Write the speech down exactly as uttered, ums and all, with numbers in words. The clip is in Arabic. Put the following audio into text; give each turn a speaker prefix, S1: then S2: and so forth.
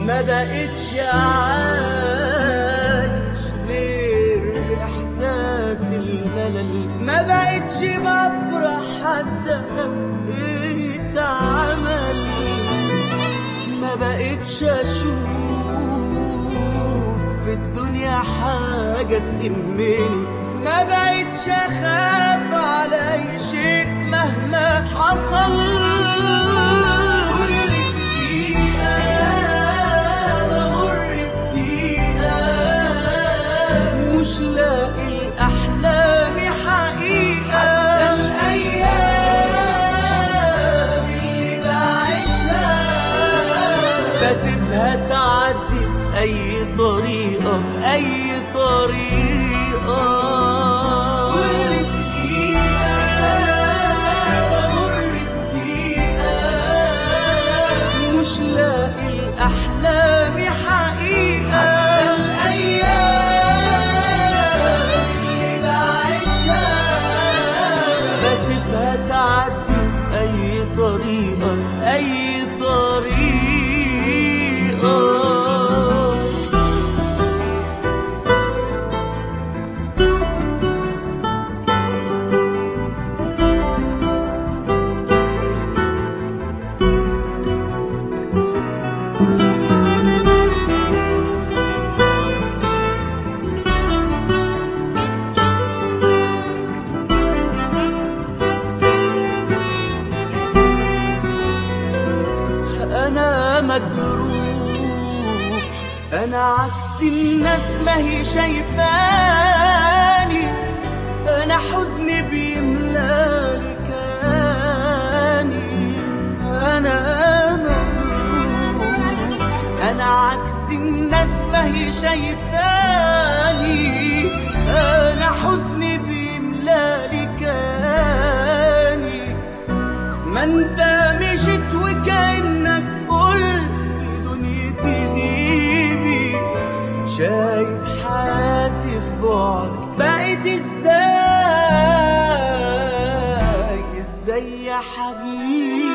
S1: ما بقتش عايش غير بإحساس الملل، ما بقتش بفرح حتى لو اتعمل، ما بقتش أشوف في الدنيا حاجة تهمني، ما بقتش أخاف على أي شيء مهما حصل. مش لاقي الأحلام حقيقة، حتى الأيام اللي بعيشها بسيبها تعدي بأي طريقة بأي طريقة. كل دقيقة بمر بدقيقة مش لاقي الأحلام حقيقة، بسيبها تعدي بأي طريقة أي طريقة. أنا مجروح، أنا عكس الناس ما هي شايفاني، أنا حزني بيملالي كياني. أنا مجروح، أنا عكس الناس ما هي شايفاني، أنا حزني بيملالي كياني. ما انت مشيت وكأنك قلت لدنيتي غيبي، شايف حياتي في بعدك بقيت ازاي ازاي يا حبيبي.